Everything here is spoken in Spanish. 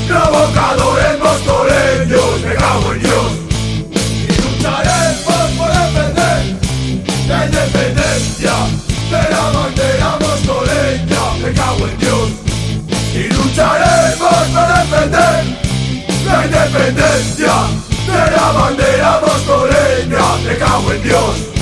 provocadores mostoleños, me cago en Dios. Y lucharemos por defender la independencia de la bandera mostoleña, me cago en Dios. Y lucharemos por defender la independencia de la bandera mostoleña, me cago en Dios.